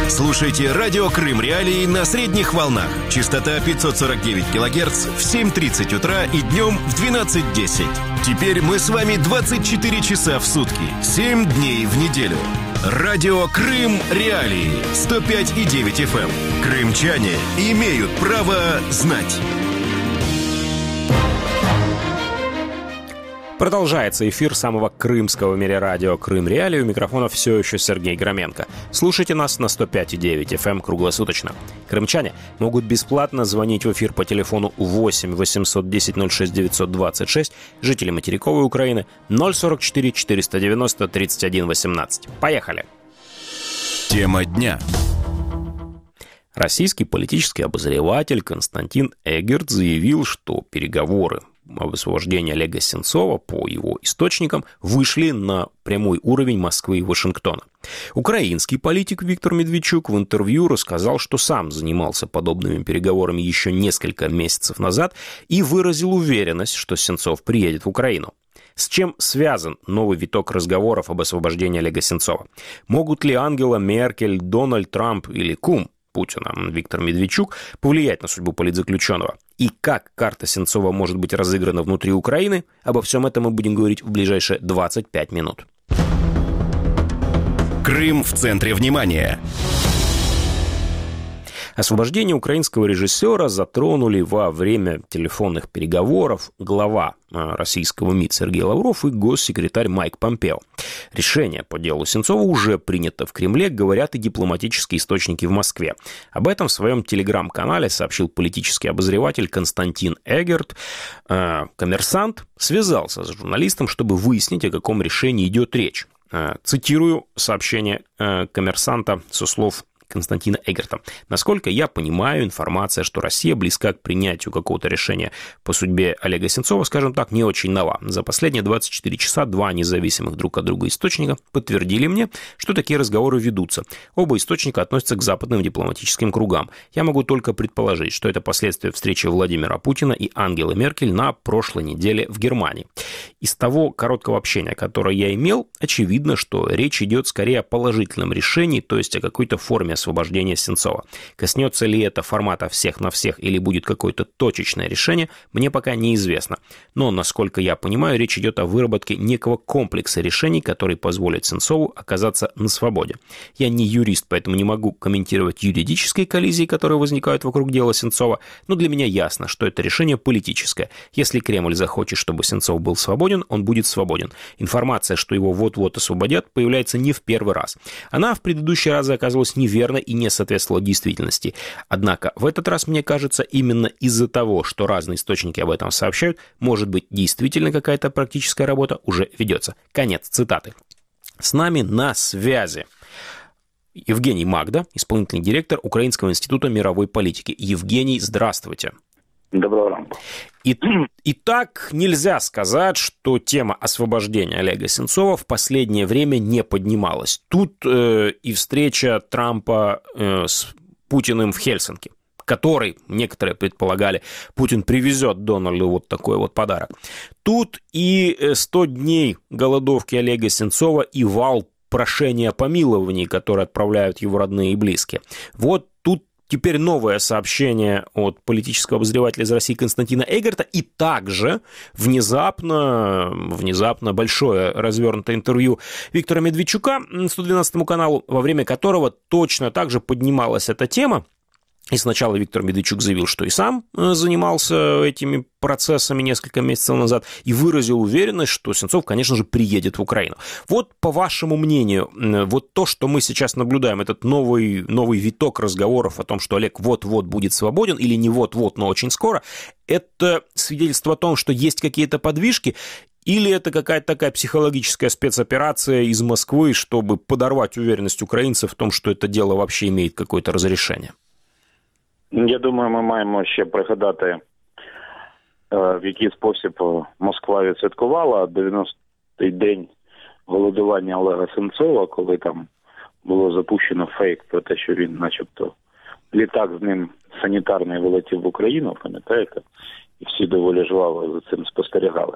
Слушайте радио Крым Реалии на средних волнах. Частота 549 килогерц в 7:30 утра и днем в 12:10. Теперь мы с вами 24 часа в сутки, 7 дней в неделю. Радио Крым Реалии 105,9 FM. Крымчане имеют право знать. Продолжается эфир самого крымского в мире радио «Крым Реалии». У микрофона все еще Сергей Громенко. Слушайте нас на 105,9 FM круглосуточно. Крымчане могут бесплатно звонить в эфир по телефону 8 810 06 926, жители материковой Украины 044 490 31 18. Поехали! Тема дня. Российский политический обозреватель Константин Эггерт заявил, что переговоры об освобождении Олега Сенцова, по его источникам, вышли на прямой уровень Москвы и Вашингтона. Украинский политик Виктор Медведчук в интервью рассказал, что сам занимался подобными переговорами еще несколько месяцев назад и выразил уверенность, что Сенцов приедет в Украину. С чем связан новый виток разговоров об освобождении Олега Сенцова? Могут ли Ангела Меркель, Дональд Трамп или кум Путина Виктор Медведчук повлиять на судьбу политзаключенного? И как карта Сенцова может быть разыграна внутри Украины? Обо всем этом мы будем говорить в ближайшие 25 минут. Крым в центре внимания. Освобождение украинского режиссера затронули во время телефонных переговоров глава российского МИД Сергей Лавров и госсекретарь Майк Помпео. Решение по делу Сенцова уже принято в Кремле, говорят и дипломатические источники в Москве. Об этом в своем телеграм-канале сообщил политический обозреватель Константин Эггерт. «Коммерсант» связался с журналистом, чтобы выяснить, о каком решении идет речь. Цитирую сообщение «Коммерсанта» со слов Константина Эггерта. Насколько я понимаю, информация, что Россия близка к принятию какого-то решения по судьбе Олега Сенцова, скажем так, не очень нова. За последние 24 часа два независимых друг от друга источника подтвердили мне, что такие разговоры ведутся. Оба источника относятся к западным дипломатическим кругам. Я могу только предположить, что это последствия встречи Владимира Путина и Ангелы Меркель на прошлой неделе в Германии. Из того короткого общения, которое я имел, очевидно, что речь идет скорее о положительном решении, то есть о какой-то форме освобождения Сенцова. Коснется ли это формата всех на всех или будет какое-то точечное решение, мне пока неизвестно. Но, насколько я понимаю, речь идет о выработке некого комплекса решений, который позволит Сенцову оказаться на свободе. Я не юрист, поэтому не могу комментировать юридические коллизии, которые возникают вокруг дела Сенцова, но для меня ясно, что это решение политическое. Если Кремль захочет, чтобы Сенцов был свободен, он будет свободен. Информация, что его вот-вот освободят, появляется не в первый раз. Она в предыдущие разы оказывалась неверной и не соответствовала действительности. Однако в этот раз, мне кажется, именно из-за того, что разные источники об этом сообщают, может быть, действительно какая-то практическая работа уже ведется. Конец цитаты. С нами на связи Евгений Магда, исполнительный директор Украинского института мировой политики. Евгений, здравствуйте. Доброго ранку. Итак, нельзя сказать, что тема освобождения Олега Сенцова в последнее время не поднималась. Тут и встреча Трампа с Путиным в Хельсинки, который, некоторые предполагали, Путин привезет Дональду вот такой вот подарок. Тут и 100 дней голодовки Олега Сенцова и вал прошения о помиловании, которые отправляют его родные и близкие. Вот тут теперь новое сообщение от политического обозревателя из России Константина Эггерта и также внезапно большое развернутое интервью Виктора Медведчука 112 каналу, во время которого точно так же поднималась эта тема. И сначала Виктор Медведчук заявил, что и сам занимался этими процессами несколько месяцев назад, и выразил уверенность, что Сенцов, конечно же, приедет в Украину. Вот, по вашему мнению, вот то, что мы сейчас наблюдаем, этот новый виток разговоров о том, что Олег вот-вот будет свободен, или не вот-вот, но очень скоро, это свидетельство о том, что есть какие-то подвижки, или это какая-то такая психологическая спецоперация из Москвы, чтобы подорвать уверенность украинцев в том, що это дело вообще имеет какое-то разрешение? Я думаю, ми маємо ще пригадати, в який спосіб Москва відсвяткувала 90-й день голодування Олега Сенцова, коли там було запущено фейк про те, що він начебто літак з ним санітарний вилетів в Україну, пам'ятаєте? І всі доволі жваво за цим спостерігали.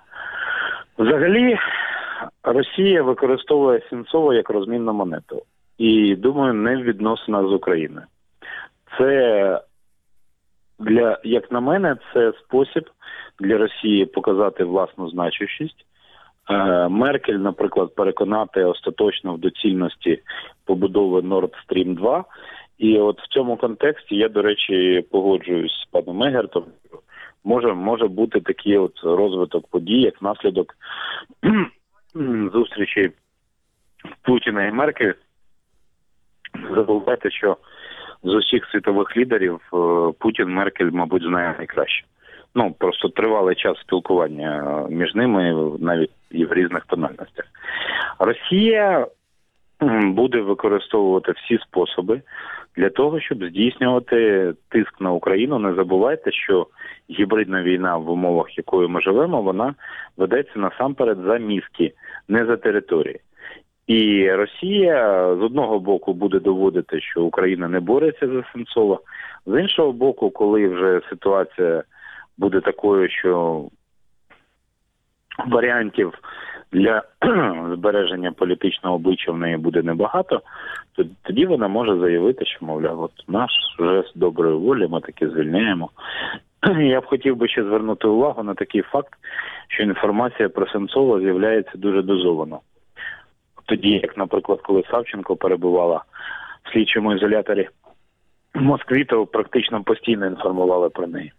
Взагалі, Росія використовує Сенцова як розмінну монету. і, думаю, не в відносинах з Україною. Це, як на мене, це спосіб для Росії показати власну значущість. Меркель, наприклад, переконати остаточно в доцільності побудови Nord Stream 2. І от в цьому контексті я, до речі, погоджуюсь з паном Егертом. Може бути такий от розвиток подій, як наслідок зустрічі Путіна і Меркель. Не забувайте, що з усіх світових лідерів Путін Меркель, мабуть, знає найкраще. Просто тривалий час спілкування між ними, навіть і в різних тональностях. Росія буде використовувати всі способи для того, щоб здійснювати тиск на Україну. Не забувайте, що гібридна війна в умовах, якою ми живемо, вона ведеться насамперед за мізки, не за території. І Росія з одного боку буде доводити, що Україна не бореться за Сенцова, з іншого боку, коли вже ситуація буде такою, що варіантів для збереження політичного обличчя в неї буде небагато, то тоді вона може заявити, що, мовляв, от наш жест доброї волі, ми таки звільняємо. Я б хотів би ще звернути увагу на такий факт, що інформація про Сенцова з'являється дуже дозовано. Тоді, як, наприклад, коли Савченко перебувала в слідчому ізоляторі в Москві, то практично постійно інформували про неї.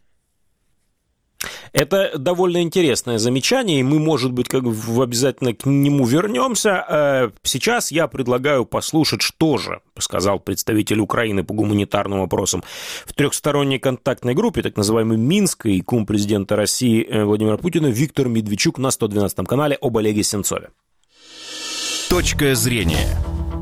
Это довольно интересное замечание, и мы, может быть, обязательно к нему вернемся. Сейчас я предлагаю послушать, что же сказал представитель Украины по гуманитарным вопросам в трехсторонней контактной группе, так называемой Минской, и кум президента России Владимира Путина Виктор Медведчук на 112-м канале об Олеге Сенцове. Точка зрения.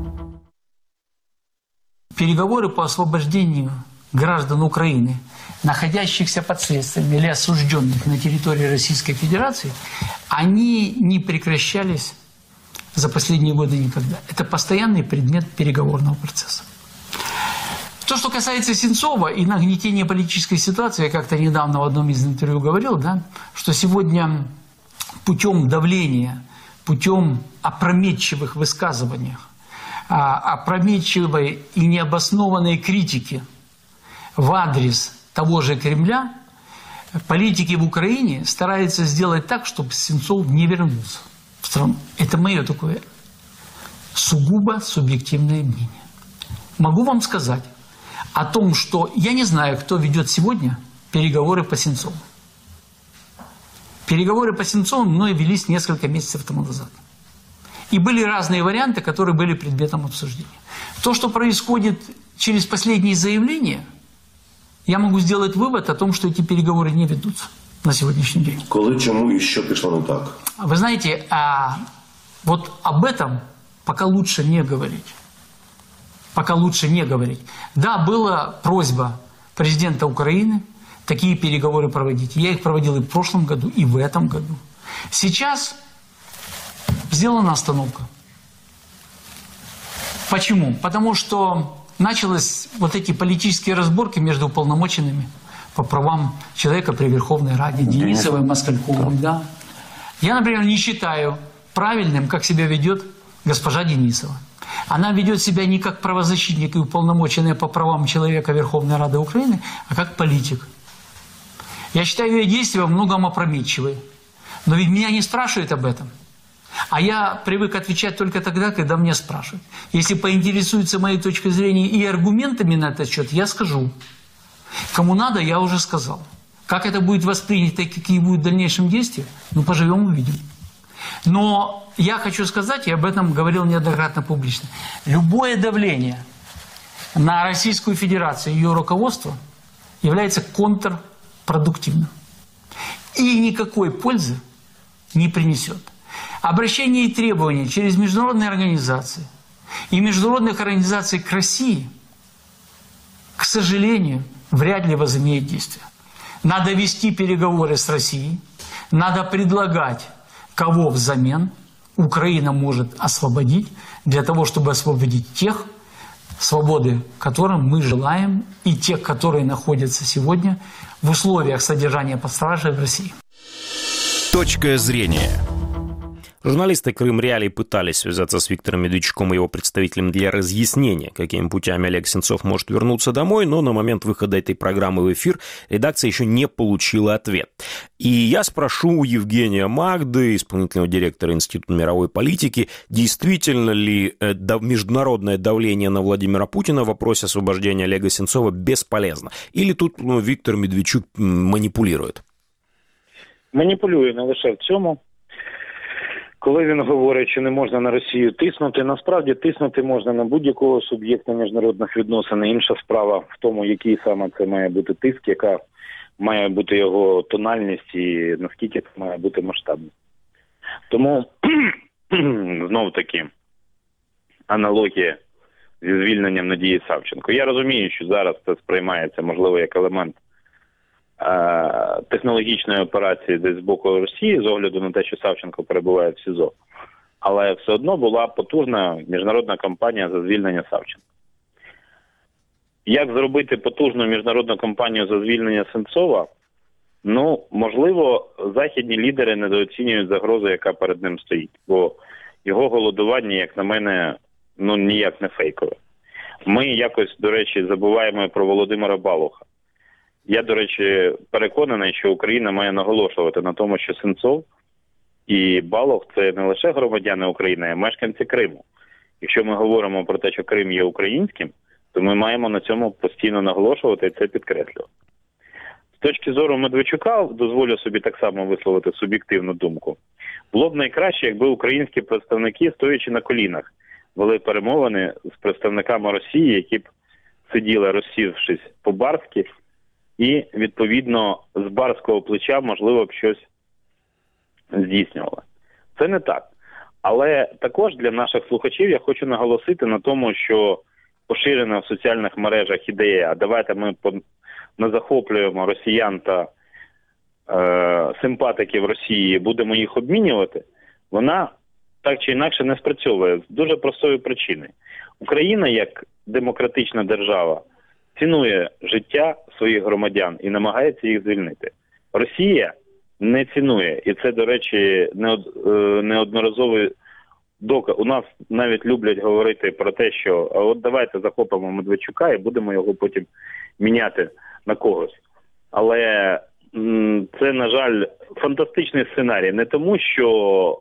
Переговоры по освобождению граждан Украины, находящихся под следствием или осужденных на территории Российской Федерации, они не прекращались за последние годы никогда. Это постоянный предмет переговорного процесса. То, что касается Сенцова и нагнетения политической ситуации, я как-то недавно в одном из интервью говорил, что сегодня путем давления, путем опрометчивых высказываний, опрометчивой и необоснованной критики в адрес того же Кремля, политики в Украине стараются сделать так, чтобы Сенцов не вернулся в страну. Это мое такое сугубо субъективное мнение. Могу вам сказать о том, что я не знаю, кто ведет сегодня переговоры по Сенцову. Переговоры по Сенцову мной велись несколько месяцев тому назад. И были разные варианты, которые были предметом обсуждения. То, что происходит через последние заявления, я могу сделать вывод о том, что эти переговоры не ведутся на сегодняшний день. Коли, чому і що пішло не так? Вы знаете, вот об этом пока лучше не говорить. Пока лучше не говорить. Да, была просьба президента Украины такие переговоры проводить. Я их проводил и в прошлом году, и в этом году. Сейчас сделана остановка. Почему? Потому что начались вот эти политические разборки между уполномоченными по правам человека при Верховной Раде, Денисовой, Москальковой. Да. Я, например, не считаю правильным, как себя ведет госпожа Денисова. Она ведет себя не как правозащитник и уполномоченная по правам человека Верховной Рады Украины, а как политик. Я считаю ее действия во многом опрометчивые. Но ведь меня не спрашивают об этом. А я привык отвечать только тогда, когда меня спрашивают. Если поинтересуются моей точкой зрения и аргументами на этот счет, я скажу. Кому надо, я уже сказал. Как это будет воспринято и какие будут в дальнейшем действия, поживем, увидим. Но я хочу сказать, и об этом говорил неоднократно публично, любое давление на Российскую Федерацию и ее руководство является контрпродуктивным. И никакой пользы не принесет. Обращение и требования через международные организации и международных организаций к России, к сожалению, вряд ли возымеет действие. Надо вести переговоры с Россией, надо предлагать, кого взамен Украина может освободить, для того, чтобы освободить тех, свободы которым мы желаем, и тех, которые находятся сегодня в условиях содержания под стражей в России. Точка зрения. Журналисты Крым Реалий пытались связаться с Виктором Медведчуком и его представителем для разъяснения, какими путями Олег Сенцов может вернуться домой, но на момент выхода этой программы в эфир редакция еще не получила ответ. И я спрошу у Евгения Магды, исполнительного директора Института мировой политики, действительно ли международное давление на Владимира Путина в вопросе освобождения Олега Сенцова бесполезно? Или тут Віктор Медведчук маніпулює? Маніпулює не лише в цьому. Коли він говорить, що не можна на Росію тиснути, насправді тиснути можна на будь-якого суб'єкта міжнародних відносин. Інша справа в тому, який саме це має бути тиск, яка має бути його тональність і наскільки це має бути масштабно. Тому, знов-таки, аналогія зі звільненням Надії Савченко. Я розумію, що зараз це сприймається, можливо, як елемент технологічної операції десь з боку Росії, з огляду на те, що Савченко перебуває в СІЗО. Але все одно була потужна міжнародна кампанія за звільнення Савченка. Як зробити потужну міжнародну кампанію за звільнення Сенцова? Ну, можливо, західні лідери недооцінюють загрозу, яка перед ним стоїть. Бо його голодування, як на мене, ну ніяк не фейкове. Ми якось, до речі, забуваємо про Володимира Балуха. Я, до речі, переконаний, що Україна має наголошувати на тому, що Сенцов і Балух – це не лише громадяни України, а мешканці Криму. Якщо ми говоримо про те, що Крим є українським, то ми маємо на цьому постійно наголошувати і це підкреслювати. З точки зору Медведчука, дозволю собі так само висловити суб'єктивну думку, було б найкраще, якби українські представники, стоячи на колінах, вели перемовини з представниками Росії, які б сиділи, розсівшись по-барськи, і, відповідно, з барського плеча, можливо, б щось здійснювали. Це не так. Але також для наших слухачів я хочу наголосити на тому, що поширена в соціальних мережах ідея, а давайте ми назахоплюємо росіян та симпатиків Росії, будемо їх обмінювати, вона так чи інакше не спрацьовує з дуже простої причини. Україна, як демократична держава, цінує життя своїх громадян і намагається їх звільнити. Росія не цінує, і це, до речі, неодноразовий доказ. У нас навіть люблять говорити про те, що от давайте захопимо Медведчука і будемо його потім міняти на когось. Але це, на жаль, фантастичний сценарій. Не тому, що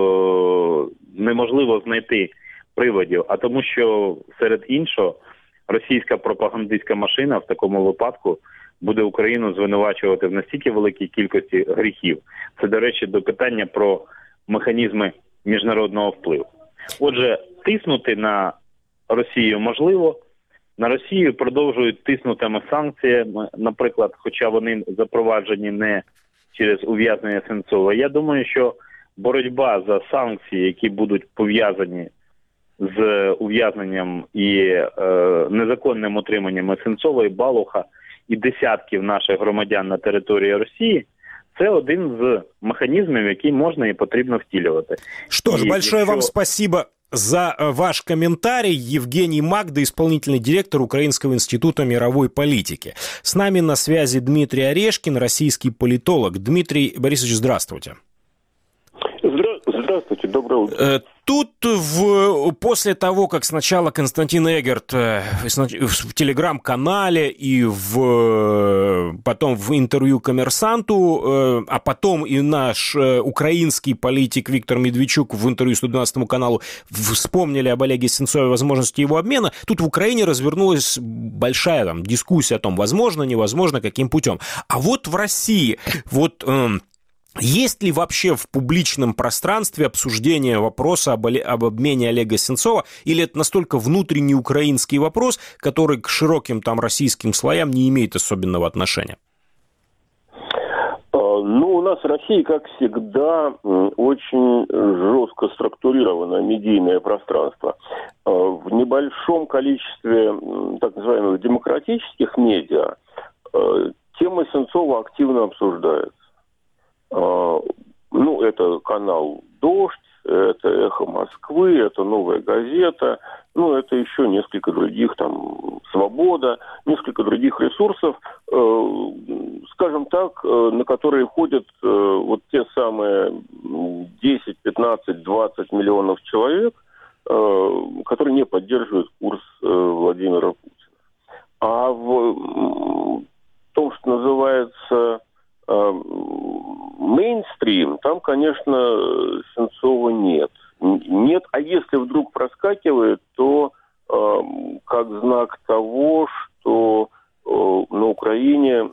неможливо знайти приводів, а тому, що серед іншого російська пропагандистська машина в такому випадку буде Україну звинувачувати в настільки великій кількості гріхів. Це, до речі, до питання про механізми міжнародного впливу. Отже, тиснути на Росію можливо. На Росію продовжують тиснутими санкціями, наприклад, хоча вони запроваджені не через ув'язнення Сенцова. Я думаю, що боротьба за санкції, які будуть пов'язані з ув'язненням і незаконним утриманням Сенцова і Балуха і десятків наших громадян на території Росії, це один з механізмів, який можна і потрібно втілювати. Что ж, большое вам спасибо за ваш комментарий. Евгений Магда, исполнительный директор Украинского института мировой политики. С нами на связи Дмитрий Орешкин, российский политолог. Дмитрий Борисович, здравствуйте. Здравствуйте, доброе утро. Тут после того, как сначала Константин Эггерт в телеграм-канале и потом в интервью «Коммерсанту», а потом и наш украинский политик Виктор Медведчук в интервью 112 каналу вспомнили об Олеге Сенцове, возможности его обмена, тут в Украине развернулась большая дискуссия о том, возможно, невозможно, каким путем. А вот в России, есть ли вообще в публичном пространстве обсуждение вопроса об обмене Олега Сенцова, или это настолько внутренний украинский вопрос, который к широким российским слоям не имеет особенного отношения? У нас в России, как всегда, очень жестко структурировано медийное пространство. В небольшом количестве так называемых демократических медиа тема Сенцова активно обсуждается. Это канал «Дождь», это «Эхо Москвы», это «Новая газета», это еще несколько других, там, свобода, несколько других ресурсов, скажем так, на которые ходят вот те самые 10, 15, 20 миллионов человек, которые не поддерживают курс Владимира Путина. А в том, что называется мейнстрим, там, конечно, Сенцова нет. Нет, а если вдруг проскакивает, то как знак того, что на Украине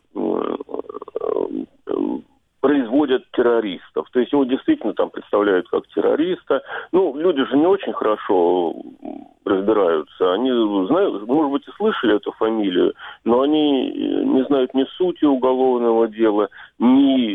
производят террористов. То есть его действительно там представляют как террориста. Люди же не очень хорошо разбираются. Они знают, может быть, и слышали эту фамилию, но они не знают ни сути уголовного дела, ни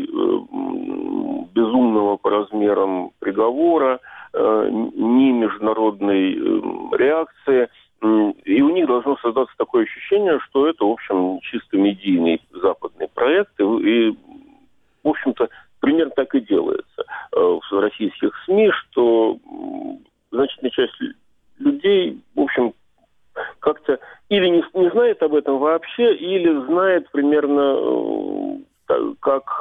безумного по размерам приговора, ни международной реакции. И у них должно создаться такое ощущение, что это, в общем, чисто медийный западный проект. И в общем-то, примерно так и делается в российских СМИ, что значительная часть людей, в общем, как-то или не знает об этом вообще, или знает примерно как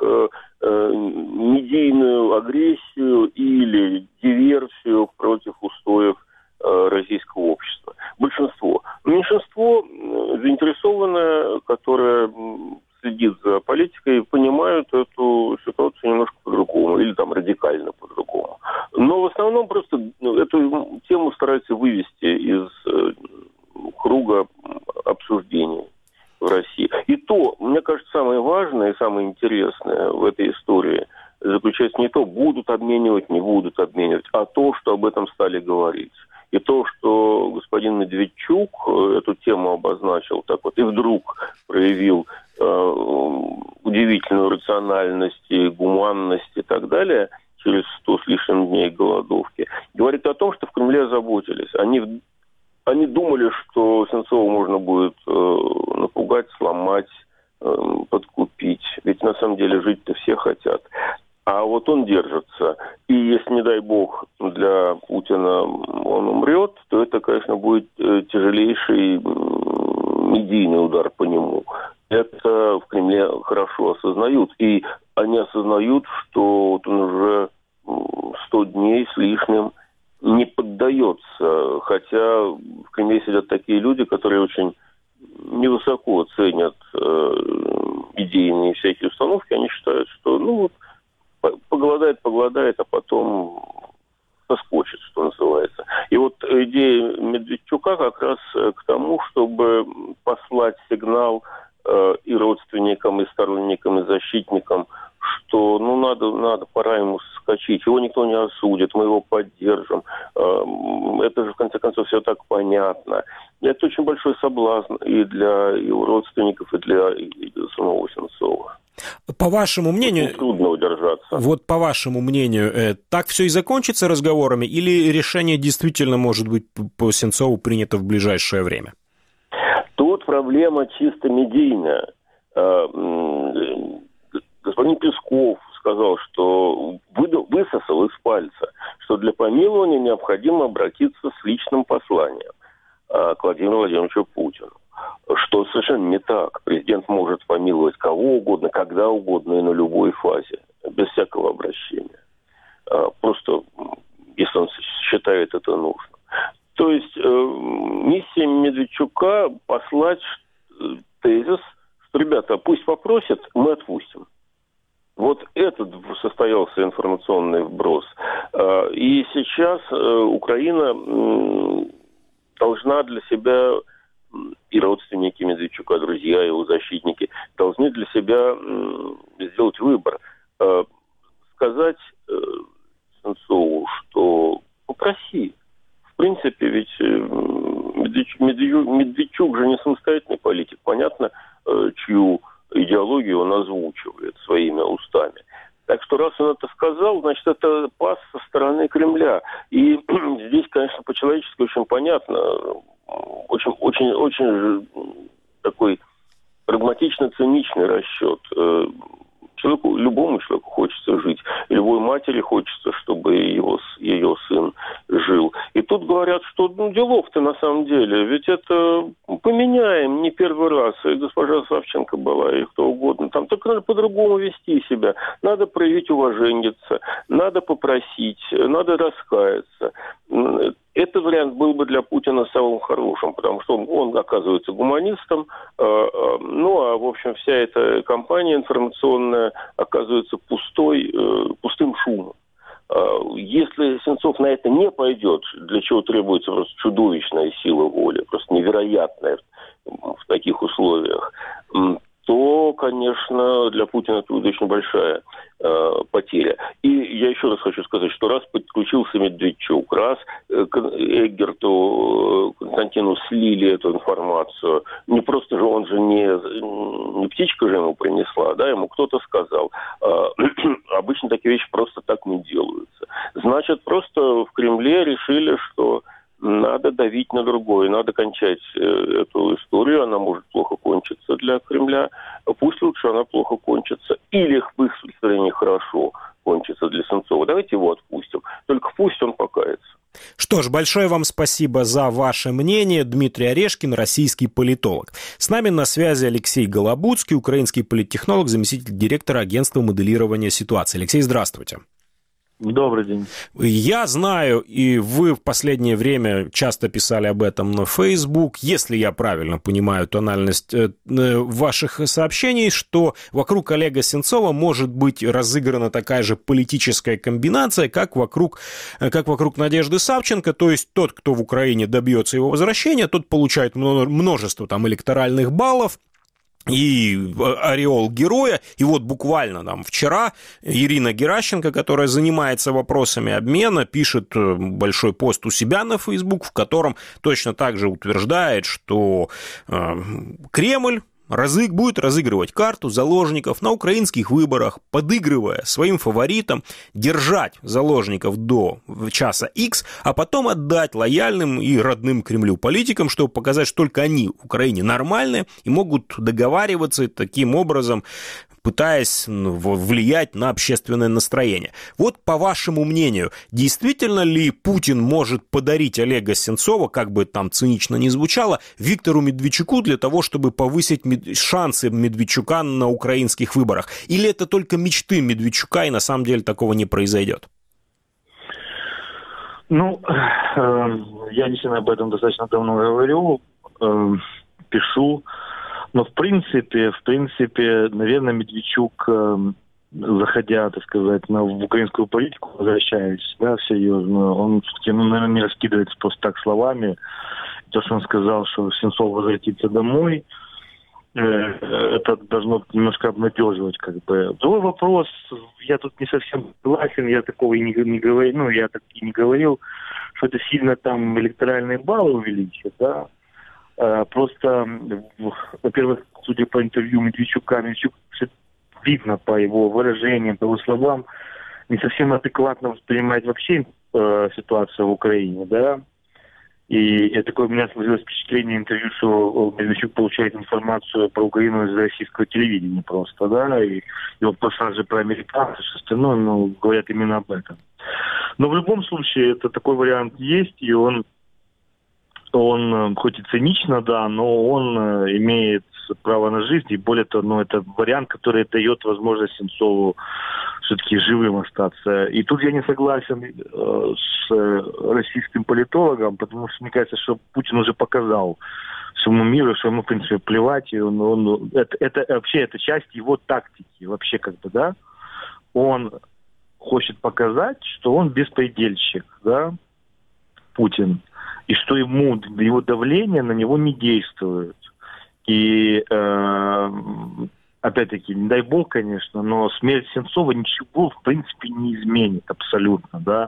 медийную агрессию или диверсию против устоев российского общества. Большинство. Меньшинство заинтересованное, которое следит за политикой, понимают эту ситуацию немножко по-другому, или там радикально по-другому. Но в основном просто эту тему стараются вывести из круга обсуждений в России. И то, мне кажется, самое важное и самое интересное в этой истории заключается не то, будут обменивать, не будут обменивать, а то, что об этом стали говорить. И то, что господин Медведчук эту тему обозначил так вот, и вдруг проявил удивительную рациональность и гуманность и так далее, через 100 с лишним дней голодовки, говорит о том, что в Кремле заботились. Они думали, что Сенцова можно будет напугать, сломать, подкупить. Ведь на самом деле жить-то все хотят. А вот он держится. И если, не дай бог, для Путина он умрет, то это, конечно, будет тяжелейший медийный удар по нему. Это в Кремле хорошо осознают. И они осознают, что вот он уже 100 дней с лишним не поддается. Хотя в Кремле сидят такие люди, которые очень невысоко ценят идейные всякие установки. Они считают, что поголодает, а потом соскочит, что называется. И вот идея Медведчука как раз к тому, чтобы послать сигнал и родственникам, и сторонникам, и защитникам, что надо, пора ему соскочить. Его никто не осудит, мы его поддержим. Это же, в конце концов, все так понятно. И это очень большой соблазн и для его родственников, и для самого Сенцова. По вашему мнению, очень трудно удержаться. Вот по вашему мнению, так все и закончится разговорами, или решение действительно может быть по Сенцову принято в ближайшее время? Тут проблема чисто медийная. Господин Песков сказал, что высосал из пальца, что для помилования необходимо обратиться с личным посланием к Владимиру Владимировичу Путину. Что совершенно не так. Президент может помиловать кого угодно, когда угодно и на любой фазе, без всякого обращения. Просто, если он считает это нужным. То есть миссия Медведчука послать тезис, что, ребята, пусть попросят, мы отпустим. Вот этот состоялся информационный вброс. И сейчас Украина должна для себя, и родственники Медведчука, друзья, его защитники, должны для себя сделать выбор. Сказать Сенцову, что попроси. В принципе, ведь Медведчук же не самостоятельный политик. Понятно, чью идеологию он озвучивает своими устами. Так что раз он это сказал, значит, это пас со стороны Кремля. И здесь, конечно, по-человечески очень понятно, очень такой прагматично-циничный расчет. любому человеку хочется жить. И любой матери хочется, чтобы ее сын жил. И тут говорят, что делов-то на самом деле, ведь это поменяем не первый раз. И госпожа Савченко была, и кто угодно. Там только надо по-другому вести себя. Надо проявить уважение, надо попросить, надо раскаяться. Этот вариант был бы для Путина самым хорошим, потому что он оказывается гуманистом, в общем, вся эта кампания информационная оказывается пустым шумом. Если Сенцов на это не пойдет, для чего требуется просто чудовищная сила воли, просто невероятная в таких условиях, то, конечно, для Путина это будет очень большая потеря. И я еще раз хочу сказать, что раз подключился Медведчук, раз Эггерту, Константину слили эту информацию, не просто же он же не птичка же ему принесла, да, ему кто-то сказал. Обычно такие вещи просто так не делаются. Значит, просто в Кремле решили, что надо давить на другое, надо кончать эту историю, она может плохо кончиться для Кремля, пусть лучше она плохо кончится, или в их представлении хорошо кончится для Сенцова. Давайте его отпустим, только пусть он покается. Что ж, большое вам спасибо за ваше мнение. Дмитрий Орешкин, российский политолог. С нами на связи Алексей Голобудский, украинский политтехнолог, заместитель директора агентства моделирования ситуации. Алексей, здравствуйте. Добрый день. Я знаю, и вы в последнее время часто писали об этом на Facebook, если я правильно понимаю тональность ваших сообщений, что вокруг Олега Сенцова может быть разыграна такая же политическая комбинация, как вокруг Надежды Савченко, то есть тот, кто в Украине добьется его возвращения, тот получает множество там электоральных баллов, и ореол героя. И вот буквально там вчера Ирина Геращенко, которая занимается вопросами обмена, пишет большой пост у себя на Facebook, в котором точно так же утверждает, что Кремль будет разыгрывать карту заложников на украинских выборах, подыгрывая своим фаворитам, держать заложников до часа X, а потом отдать лояльным и родным Кремлю политикам, чтобы показать, что только они в Украине нормальные и могут договариваться таким образом, пытаясь влиять на общественное настроение. Вот по вашему мнению, действительно ли Путин может подарить Олега Сенцова, как бы там цинично ни звучало, Виктору Медведчуку для того, чтобы повысить шансы Медведчука на украинских выборах? Или это только мечты Медведчука, и на самом деле такого не произойдет? Я действительно об этом достаточно давно говорю, пишу. Но в принципе, наверное, Медведчук, заходя, так сказать, в украинскую политику, возвращаясь, да, серьезно, он, наверное, не раскидывается просто так словами. То, что он сказал, что Сенцов возвратится домой, это должно немножко обнадеживать, как бы. Другой вопрос, я тут не совсем согласен, я такого и не говорил, я так и не говорил, что это сильно там электоральные баллы увеличит, да. Просто, во-первых, судя по интервью Медведчук видно по его выражениям, по его словам, не совсем адекватно воспринимает вообще ситуацию в Украине, да. И такое у меня сложилось впечатление интервью, что Медведчук получает информацию про Украину из российского телевидения просто, да, и вот просто же про американцев, все остальное, говорят именно об этом. Но в любом случае, это такой вариант есть, и он хоть и цинично, да, но он имеет право на жизнь, и более того, это вариант, который дает возможность Сенцову все-таки живым остаться. И тут я не согласен с российским политологом, потому что мне кажется, что Путин уже показал всему миру, что ему, в принципе, плевать, и это вообще это часть его тактики, вообще как бы, да. Он хочет показать, что он беспредельщик, да, Путин, и что его давление на него не действует. И, опять-таки, не дай бог, конечно, но смерть Сенцова ничего, в принципе, не изменит абсолютно, да.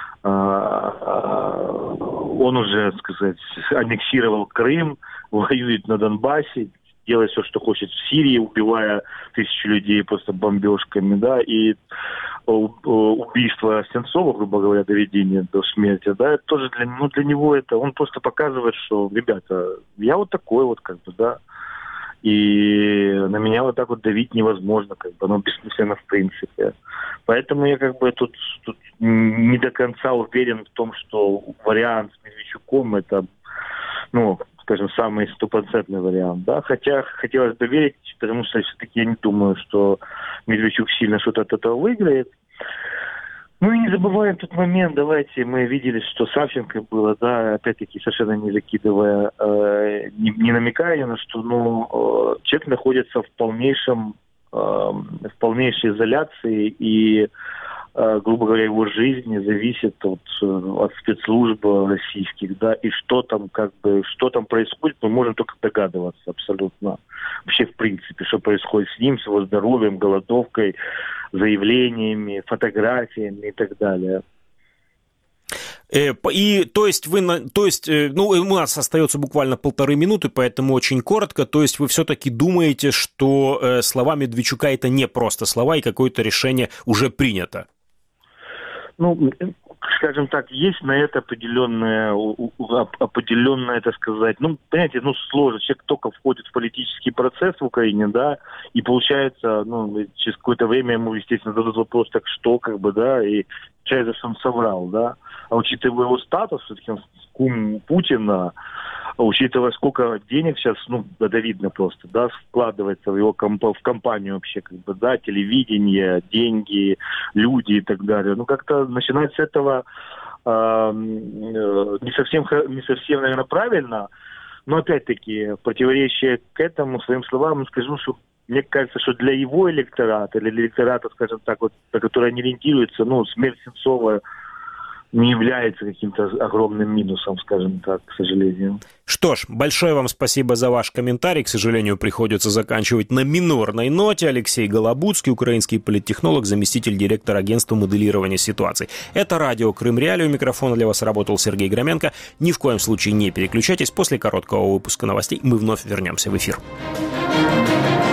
Он уже, так сказать, аннексировал Крым, воюет на Донбассе, делает все, что хочет в Сирии, убивая тысячи людей просто бомбежками, да, и убийство Сенцова, грубо говоря, доведение до смерти, да, это тоже для него это, он просто показывает, что, ребята, я вот такой вот, как бы, да, И на меня вот так вот давить невозможно, как бы, оно бессмысленно в принципе. Поэтому я как бы тут не до конца уверен в том, что вариант с Медведчуком это, ну, скажем, самый стопроцентный вариант, да. Хотя хотелось бы верить, потому что все-таки я не думаю, что Медведчук сильно что-то от этого выиграет. Ну и не забываем тот момент, давайте, мы видели, что Савченко было, да, опять-таки совершенно не закидывая, не намекая ни на что, но человек находится в полнейшей изоляции, и, грубо говоря, его жизнь зависит от спецслужб российских, да, и что там происходит, мы можем только догадываться абсолютно. Вообще, в принципе, что происходит с ним, с его здоровьем, голодовкой, заявлениями, фотографиями и так далее. И, то есть, у нас остается буквально 1,5 минуты, поэтому очень коротко, то есть вы все-таки думаете, что слова Медведчука это не просто слова, и какое-то решение уже принято? Ну, скажем так, есть на это определенное, так сказать, ну, понимаете, сложно. Человек только входит в политический процесс в Украине, да, и получается, через какое-то время ему, естественно, дадут вопрос, так что, как бы, да, и получается, что он соврал, да. А учитывая его статус, все-таки он кум Путина, учитывая, сколько денег сейчас, это видно просто, да, вкладывается в его в компанию вообще, как бы, да, телевидение, деньги, люди и так далее. Как-то начинать с этого не совсем, наверное, правильно, но, опять-таки, противоречие к этому, своим словам, скажу, что мне кажется, что для его электората, или для электората, скажем так, вот, на который они ориентируются, смерть Сенцова не является каким-то огромным минусом, скажем так, к сожалению. Что ж, большое вам спасибо за ваш комментарий. К сожалению, приходится заканчивать на минорной ноте. Алексей Голобудский, украинский политтехнолог, заместитель директора агентства моделирования ситуаций. Это радио Крым Реалии. У микрофона для вас работал Сергей Громенко. Ни в коем случае не переключайтесь. После короткого выпуска новостей мы вновь вернемся в эфир.